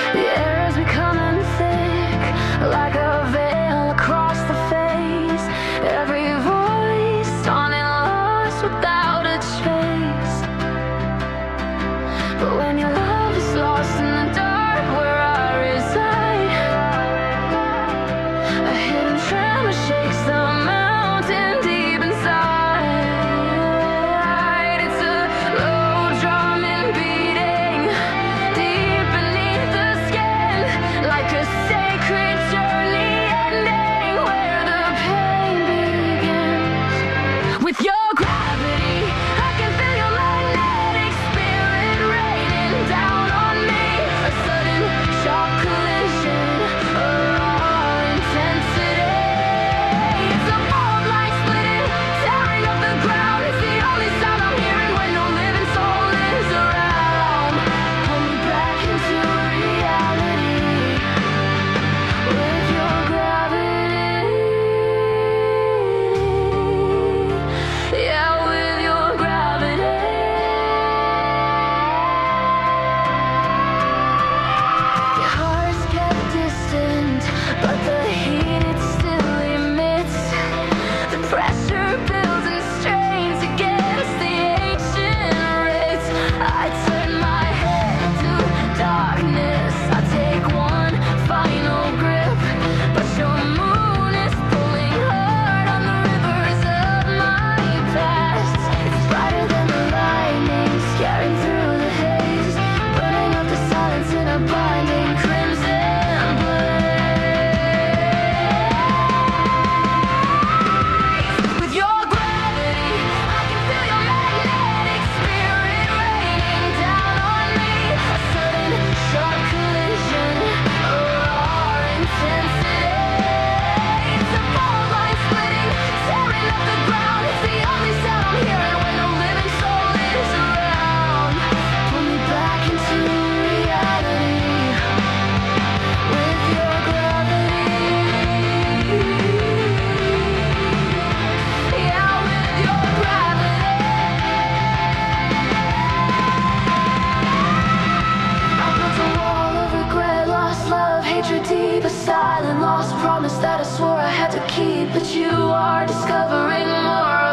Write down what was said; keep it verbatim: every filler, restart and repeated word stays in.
The air is becoming thick, like a veil across the face. Every voice on and lost without a trace. But when your love is lost in the dark where I reside, a hidden tremor shakes the mountain deep inside. It's a low drumming beating deep beneath the skin, like a sacred journey ending where the pain begins. With your gravity, I can feel your magnetic spirit raining down on me. A sudden sharp collision, a raw intensity. It's a bolt like splitting, tearing up the ground. It's the only sound I'm hearing when no living soul is around. Pull me back into reality with your gravity. Yeah, with your gravity. Your heart's kept distant, but the heat it still emits. The pressure builds and strains against the ancient rits. I turn my head to darkness. I take one final grip, but your moon is pulling hard on the rivers of my past. It's brighter than the lightning, scaring through the haze, burning up the silence in a blinding crimson blaze. With your gravity, I can feel your magnetic spirit raining down on me. A sudden sharp collision, a raw intensity. It's a bolt line splitting, tearing up the ground. It's the only sound I'm hearing when no living soul is around. Pull me back into reality with your gravity. Yeah, with your gravity. I built a wall of regret, lost love, hatred deep, a silent lost promise that I swore I had to keep. But you are discovering more